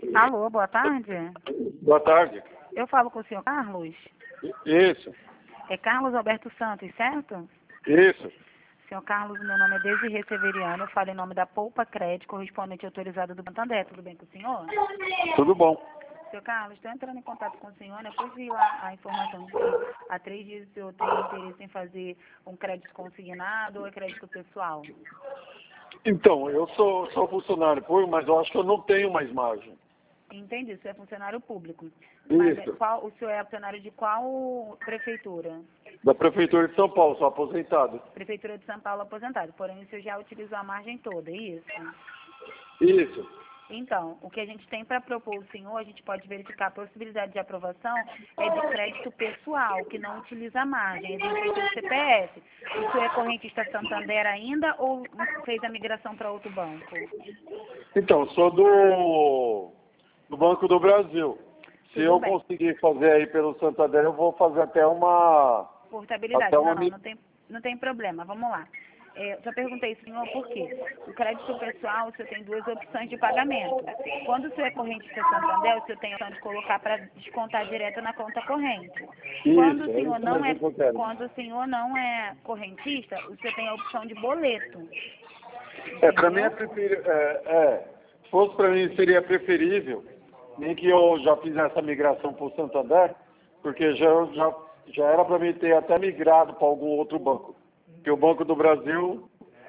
Alô, boa tarde. Boa tarde. Eu falo com o senhor Carlos? Isso, É Carlos Alberto Santos, certo? isso. Senhor Carlos, meu nome é Desirê Severiano, eu falo em nome da Poupa Crédito, correspondente autorizado do Santander. Tudo bem com o senhor? Tudo bom. Senhor Carlos, estou entrando em contato com o senhor, né? Pois vi lá a informação de que há 3 dias o senhor tem interesse em fazer um crédito consignado ou é crédito pessoal? Então, eu sou funcionário público, mas eu acho que eu não tenho mais margem. Entendi, o senhor é funcionário público. Mas Isso. o senhor é funcionário de qual prefeitura? Da Prefeitura de São Paulo, sou aposentado. Prefeitura de São Paulo aposentado. Porém, o senhor já utilizou a margem toda, é isso? Isso. Então, o que a gente tem para propor ao senhor, a gente pode verificar a possibilidade de aprovação é de crédito pessoal, que não utiliza a margem, exemplo do CPF. O senhor é correntista Santander ainda ou fez a migração para outro banco? Então, sou do Banco do Brasil. Se Tudo eu bem. conseguir fazer aí pelo Santander, eu vou fazer até uma... Portabilidade. Até uma... Não tem problema. Vamos lá. Eu só perguntei, senhor, por quê? O crédito pessoal, o senhor tem 2 opções de pagamento. Quando o senhor é correntista Santander, o senhor tem a opção de colocar para descontar direto na conta corrente. Quando o senhor não é, quando o senhor não é correntista, o senhor tem a opção de boleto. Para mim é preferível... Se fosse para mim, seria preferível, nem que eu já fizesse a migração para o Santander, porque já era para mim ter até migrado para algum outro banco. Porque o Banco do Brasil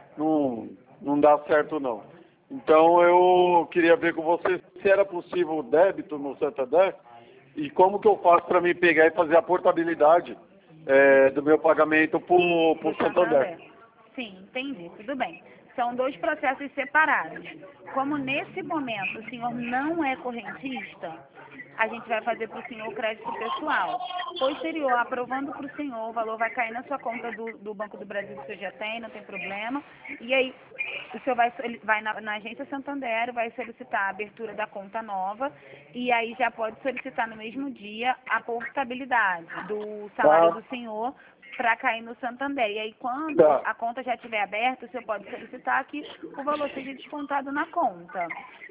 não dá certo, não. Então, eu queria ver com você se era possível o débito no Santander e como que eu faço para me pegar e fazer a portabilidade do meu pagamento para o Santander. Sim, entendi. Tudo bem. São 2 processos separados. Como nesse momento o senhor não é correntista, a gente vai fazer para o senhor o crédito pessoal. Posterior, aprovando para o senhor, o valor vai cair na sua conta do Banco do Brasil que o senhor já tem, não tem problema. E aí, o senhor vai na agência Santander, vai solicitar a abertura da conta nova e aí já pode solicitar no mesmo dia a portabilidade do salário do senhor para cair no Santander. E aí, quando a conta já estiver aberta, o senhor pode solicitar que o valor seja descontado na conta.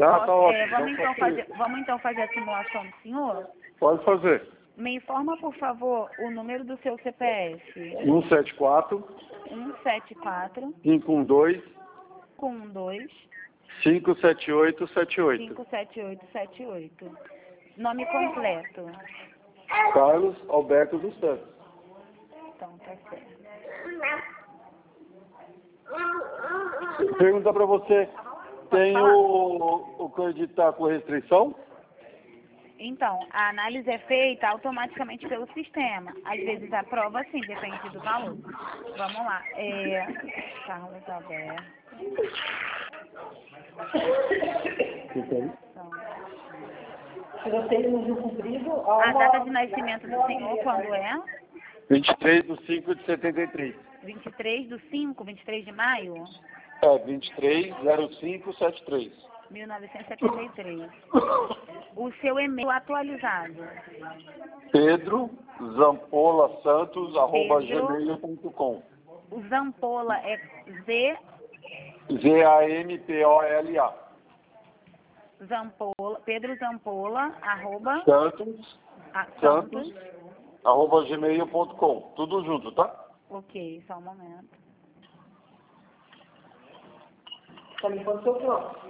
Vamos então fazer a simulação do senhor? Pode fazer. Me informa, por favor, o número do seu CPF. 174 174 512 12 57878. 57878. Nome completo. Carlos Alberto dos Santos. Então, tá certo. Pergunta para você, tem o crédito tá com restrição? Então, a análise é feita automaticamente pelo sistema. Às vezes aprova sim, depende do valor. Vamos lá. Carlos Alberto. Se você não cumprido, A data de nascimento do senhor, quando é? 23/5/73. 23 de maio? 23/05/73. 1973. O seu e-mail atualizado? pedrozampola.santos@gmail.com. O Zampola é ZAMPOLA. Zampola, Pedro Zampola, Santos, @gmail.com. Tudo junto, tá? Ok, só um momento. também pode ser o próximo.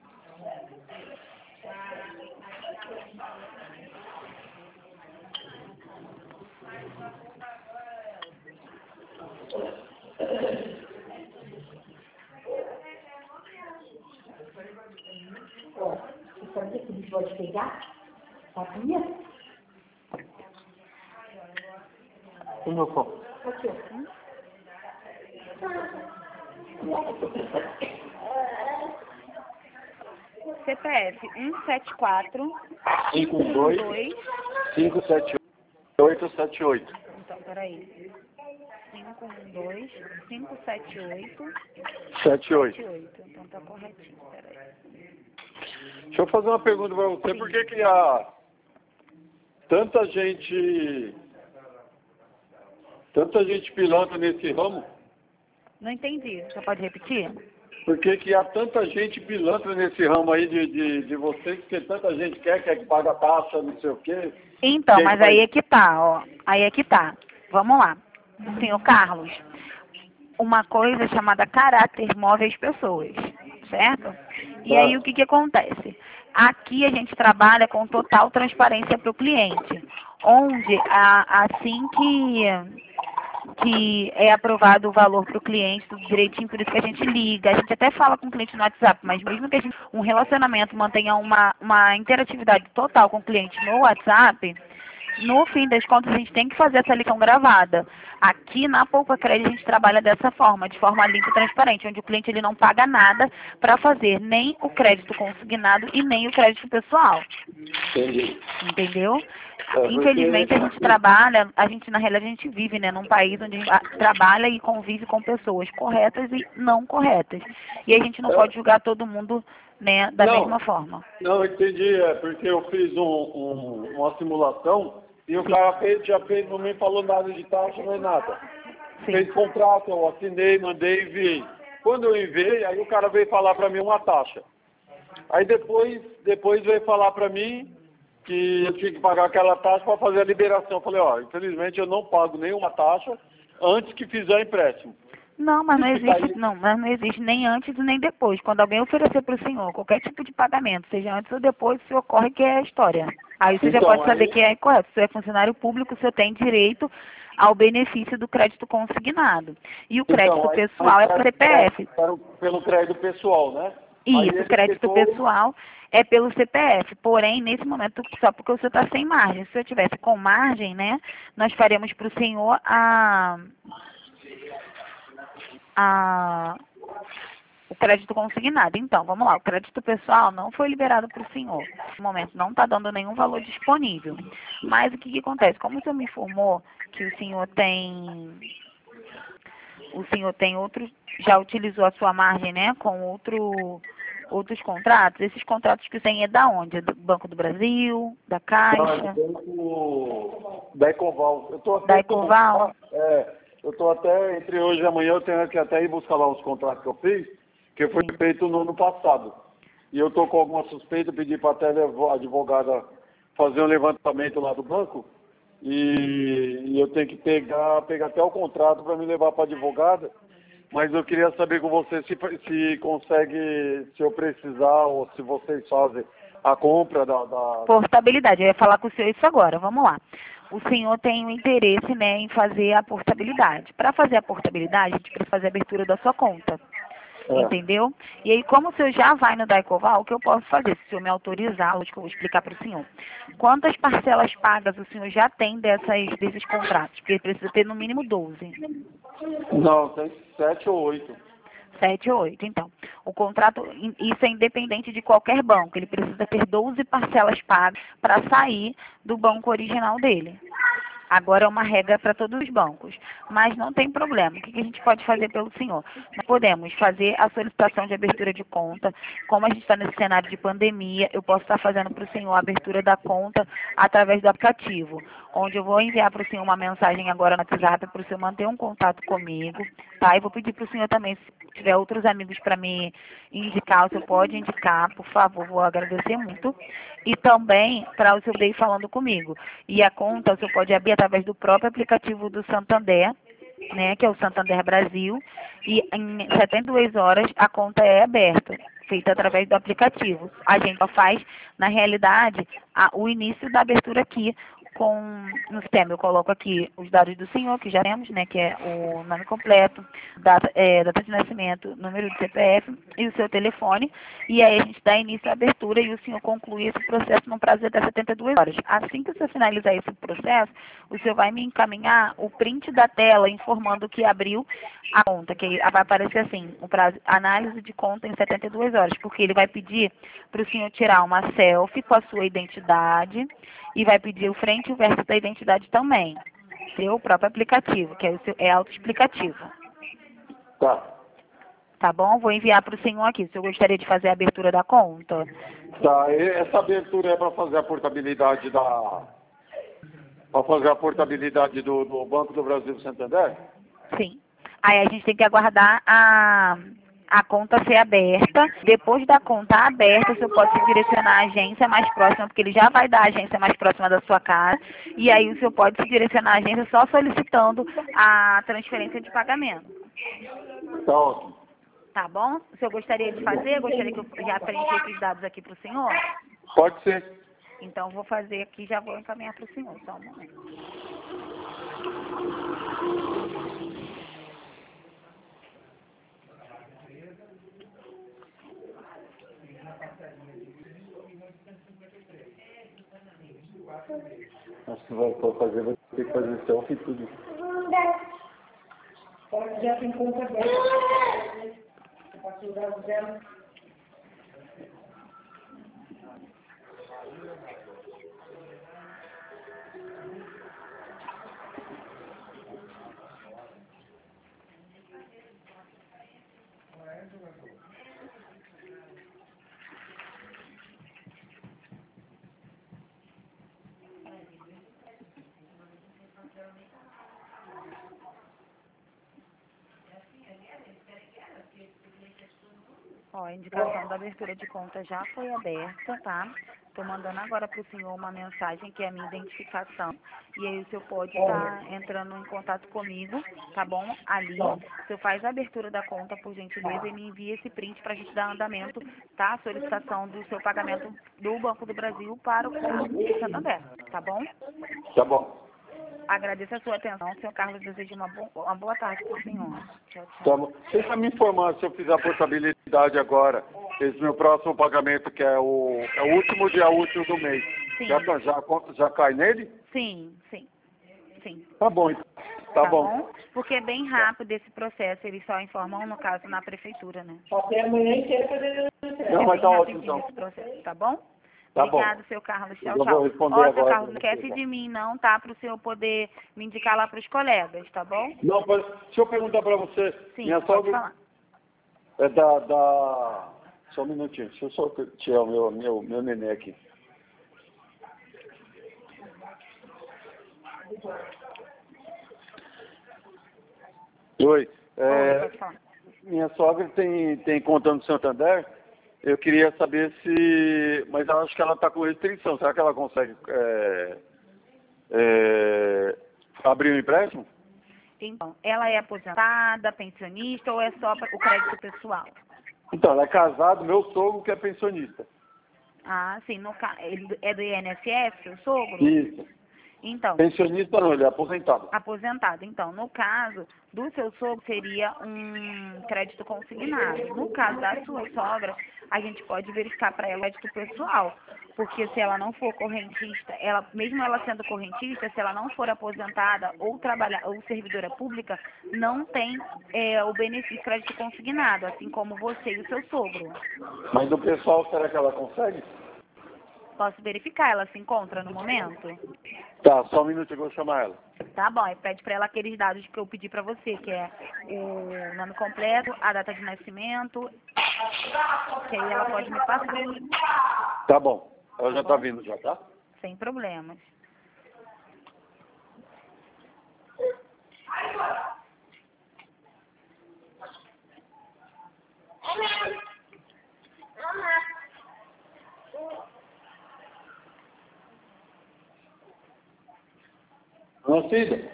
Ó, você sabia que a gente pode pegar? Sabia? O meu copo. Aqui, ó. CPF 174 512 57878. Então, peraí. 512 578 78. Então tá corretinho, peraí. Deixa eu fazer uma pergunta para você. Por que há tanta gente pilantra nesse ramo? Não entendi. Você pode repetir? Por que há tanta gente pilantra nesse ramo aí de vocês, porque tanta gente quer que paga taxa, não sei o quê. Então, mas aí é que tá, ó. Aí é que tá. Vamos lá. Senhor Carlos, uma coisa chamada caráter move as pessoas, certo? E aí o que acontece? Aqui a gente trabalha com total transparência para o cliente, onde assim que é aprovado o valor para o cliente, tudo direitinho, por isso que a gente liga. A gente até fala com o cliente no WhatsApp, mas mesmo que a gente, um relacionamento mantenha uma interatividade total com o cliente no WhatsApp, no fim das contas a gente tem que fazer essa ligação gravada. Aqui na Poupa Crédito a gente trabalha dessa forma, de forma limpa e transparente, onde o cliente ele não paga nada para fazer nem o crédito consignado e nem o crédito pessoal. Entendi. Entendeu? Infelizmente a gente trabalha, na realidade a gente vive, né, num país onde a gente trabalha e convive com pessoas corretas e não corretas. E a gente não pode julgar todo mundo, né, da mesma forma. Não, entendi, porque eu fiz uma simulação e o cara não me falou nada de taxa, nem nada. Sim. Fez contrato, eu assinei, mandei, enviei. Quando eu enviei, aí o cara veio falar para mim uma taxa. Aí depois veio falar para mim que eu tinha que pagar aquela taxa para fazer a liberação. Eu falei, ó, infelizmente eu não pago nenhuma taxa antes que fizer o empréstimo. Não, mas não existe nem antes e nem depois. Quando alguém oferecer para o senhor qualquer tipo de pagamento, seja antes ou depois, o senhor corre que é a história. Aí você já pode saber que é correto. Se você é funcionário público, o senhor tem direito ao benefício do crédito consignado. E o crédito pessoal é para CPF. Pelo crédito pessoal, né? Isso, crédito pessoal é pelo CPF. Porém, nesse momento, só porque o senhor está sem margem. Se eu tivesse com margem, né, nós faremos para o senhor o crédito consignado. Então, vamos lá, o crédito pessoal não foi liberado para o senhor. No momento não está dando nenhum valor disponível. Mas o que acontece? Como o senhor me informou que o senhor tem outros, já utilizou a sua margem, né, com outros contratos, esses contratos que tem é da onde? Do Banco do Brasil, da Caixa? Da Ecoval. Da Ecoval? Eu estou até, entre hoje e amanhã, eu tenho que até ir buscar lá os contratos que eu fiz, que foi feito no ano passado. E eu estou com alguma suspeita, pedi para até a advogada fazer um levantamento lá do banco, e eu tenho que pegar até o contrato para me levar para a advogada, mas eu queria saber com você se consegue, se eu precisar, ou se vocês fazem a compra da... Portabilidade, eu ia falar com o senhor isso agora, vamos lá. O senhor tem um interesse, né, em fazer a portabilidade. Para fazer a portabilidade, a gente precisa fazer a abertura da sua conta. Entendeu? E aí, como o senhor já vai no Daicoval, o que eu posso fazer? Se o senhor me autorizar, acho que eu vou explicar para o senhor. Quantas parcelas pagas o senhor já tem desses contratos? Porque precisa ter no mínimo 12. Não, tem 7 ou 8. 7 ou 8, então. O contrato, isso é independente de qualquer banco. Ele precisa ter 12 parcelas pagas para sair do banco original dele. Agora é uma regra para todos os bancos, mas não tem problema. O que a gente pode fazer pelo senhor? Nós podemos fazer a solicitação de abertura de conta. Como a gente está nesse cenário de pandemia, eu posso estar fazendo para o senhor a abertura da conta através do aplicativo, onde eu vou enviar para o senhor uma mensagem agora no WhatsApp para o senhor manter um contato comigo, tá? E vou pedir para o senhor também, se tiver outros amigos para me indicar, o senhor pode indicar, por favor, vou agradecer muito. E também para o senhor ir falando comigo. E a conta o senhor pode abrir através do próprio aplicativo do Santander, né, que é o Santander Brasil, e em 72 horas a conta é aberta, feita através do aplicativo. A gente só faz, na realidade, o início da abertura aqui no sistema. Eu coloco aqui os dados do senhor, que já temos, né, que é o nome completo, data de nascimento, número de CPF e o seu telefone, e aí a gente dá início à abertura e o senhor conclui esse processo num prazo de até 72 horas. Assim que o senhor finalizar esse processo, o senhor vai me encaminhar o print da tela informando que abriu a conta, que vai aparecer assim, o prazo, análise de conta em 72 horas, porque ele vai pedir para o senhor tirar uma selfie com a sua identidade e vai pedir o frente e o verso da identidade também. Seu próprio aplicativo, que é autoexplicativo. Tá. Tá bom? Vou enviar para o senhor aqui. O senhor gostaria de fazer a abertura da conta? Tá. Essa abertura é para fazer a portabilidade do Banco do Brasil Santander? Sim. Aí a gente tem que aguardar a a conta ser aberta. Depois da conta aberta, o senhor pode se direcionar à agência mais próxima, porque ele já vai dar a agência mais próxima da sua casa. E aí o senhor pode se direcionar à agência só solicitando a transferência de pagamento. Tá ótimo. Tá bom? O senhor gostaria de fazer? Gostaria que eu já preenchesse os dados aqui para o senhor? Pode ser. Então, vou fazer aqui e já vou encaminhar para o senhor. Só um momento. Acho que vai fazer, vai ter que fazer selfie e tudo. Pode já tem conta aberta. Posso usar o dela? Ó, a indicação da abertura de conta já foi aberta, tá? Estou mandando agora para o senhor uma mensagem que é a minha identificação. E aí o senhor pode estar entrando em contato comigo, tá bom? Ali, o senhor faz a abertura da conta, por gentileza, e me envia esse print para a gente dar andamento, tá? A solicitação do seu pagamento do Banco do Brasil para o Santander, tá bom? Tá bom. Agradeço a sua atenção. Senhor Carlos, desejo uma boa tarde para o senhor. Tchau, tchau. Tá bom. Deixa me informar se eu fizer a portabilidade agora. Esse meu próximo pagamento, que é o último dia útil do mês. Sim. Já cai nele? Sim. Tá bom, então. Tá bom. Porque é bem rápido esse processo, eles só informam, no caso, na prefeitura, né? Até amanhã inteira fazer. Não, mas tá Bem ótimo, rapidinho então. esse processo, tá bom? Tá Obrigado, bom. seu Carlos. Tchau, Eu vou tchau. responder Ó, seu agora Carlos, não pra você, esquece tá? de mim, não, tá? Para o senhor poder me indicar lá para os colegas, tá bom? Não, deixa eu perguntar pra você. Sim, Minha pode sogra falar. é da... Só um minutinho. Deixa eu só tirar o meu neném aqui. Oi. Oi, pode falar. Minha sogra tem conta no Santander. Eu queria saber se... Mas eu acho que ela está com restrição. Será que ela consegue abrir um empréstimo? Então, ela é aposentada, pensionista ou é só para o crédito pessoal? Então, ela é casada, meu sogro que é pensionista. Ah, sim. Ele é do INSS, seu sogro? Isso. Então, Pensionista não, ele é aposentado. aposentado. Então, no caso do seu sogro, seria um crédito consignado. No caso da sua sogra, a gente pode verificar para ela o crédito pessoal. Porque se ela não for correntista, mesmo ela sendo correntista, se ela não for aposentada ou ou servidora pública, não tem o benefício crédito consignado, assim como você e o seu sogro. Mas do pessoal, será que ela consegue? Posso verificar? Ela se encontra no momento? Tá, só um minuto que eu vou chamar ela. Tá bom, e pede para ela aqueles dados que eu pedi para você, que é o nome completo, a data de nascimento, que aí ela pode me passar. Tá bom. Ela Tá já bom. tá vindo já, tá? Sem problemas. Nascida.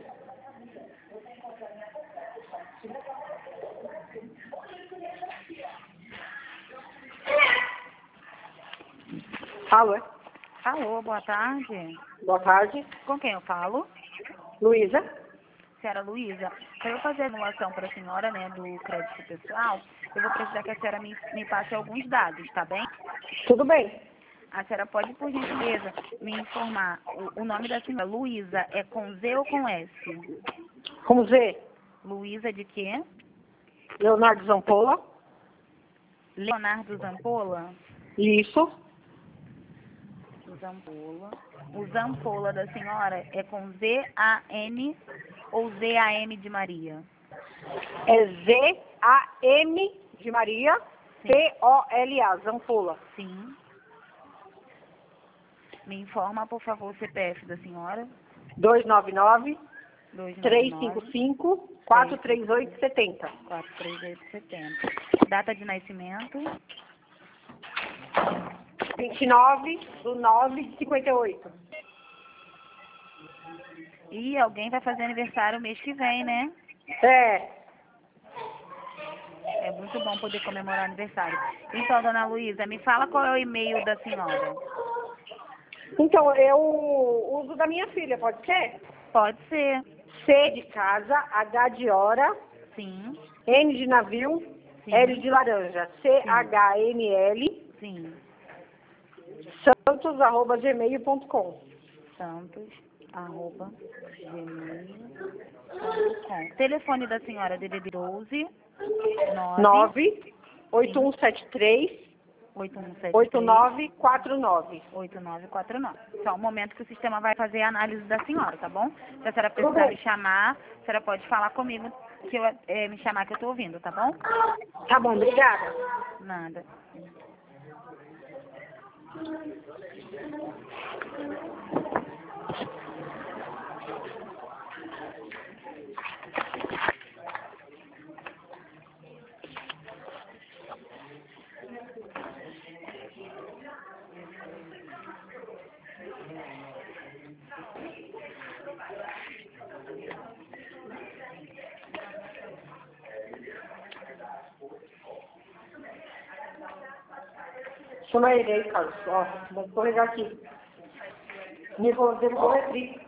Alô? Alô, boa tarde. Boa tarde. Com quem eu falo? Luísa? Senhora Luísa, para eu fazer a anulação para a senhora, né, do crédito pessoal, eu vou precisar que a senhora me passe alguns dados, tá bem? Tudo bem. A senhora pode, por gentileza, me informar o nome da senhora. Luísa é com Z ou com S? Com Z? Luísa de quê? Leonardo Zampola? Leonardo Zampola? Isso. Zampola. O Zampola da senhora é com Z-A-N ou Z-A-M de Maria? É Z-A-M de Maria, P-O-L-A, Zampola. Sim. Me informa, por favor, o CPF da senhora. 299 299 355 43870. 43870. Data de nascimento. 29/9/58. E alguém vai fazer aniversário mês que vem, né? É. É muito bom poder comemorar aniversário. Então, dona Luísa, me fala qual é o e-mail da senhora. Então, eu uso da minha filha, pode ser? Pode ser. C de casa, H de hora, Sim, N de navio, sim, L de laranja, CHNL, sim. santos@gmail.com. santos@gmail.com. Telefone da senhora, DDD 12 98173 8173 8949. 8949. Só um momento que o sistema vai fazer a análise da senhora, tá bom? Se a senhora precisar me chamar, a senhora pode falar comigo, que eu, me chamar que eu tô ouvindo, tá bom? Tá bom, obrigada. Nada. Chama ele aí, Carlos. Ó, vou escorregar aqui. Devo correr.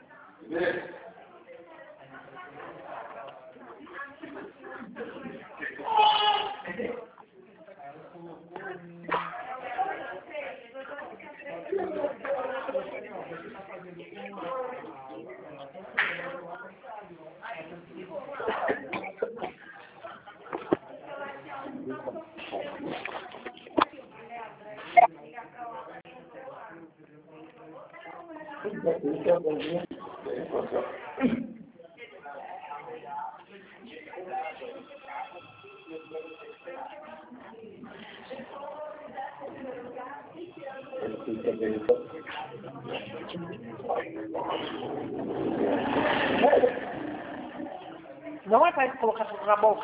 Não é para colocar tudo na boca.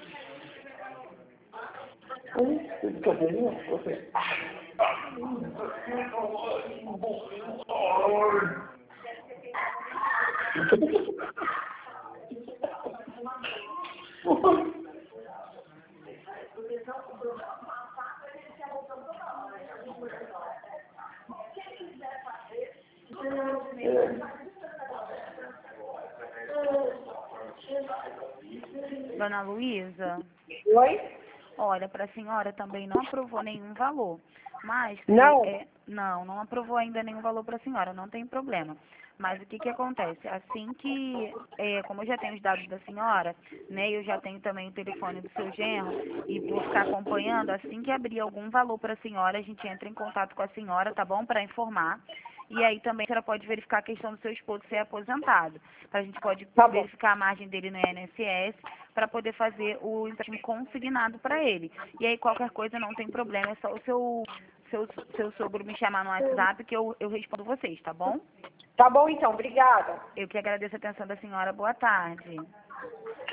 Dona Luísa, Oi? olha, para a senhora também não aprovou nenhum valor. Mas, Não. não aprovou ainda nenhum valor para a senhora, não tem problema. Mas o que acontece? Assim que, como eu já tenho os dados da senhora, né, eu já tenho também o telefone do seu genro e vou ficar acompanhando, assim que abrir algum valor para a senhora, a gente entra em contato com a senhora, tá bom? Para informar. E aí também a senhora pode verificar a questão do seu esposo ser aposentado. A gente pode Tá bom. verificar a margem dele no INSS para poder fazer o empréstimo consignado para ele. E aí qualquer coisa não tem problema, é só o seu sogro me chamar no WhatsApp que eu respondo vocês, tá bom? Tá bom então, obrigada. Eu que agradeço a atenção da senhora. Boa tarde.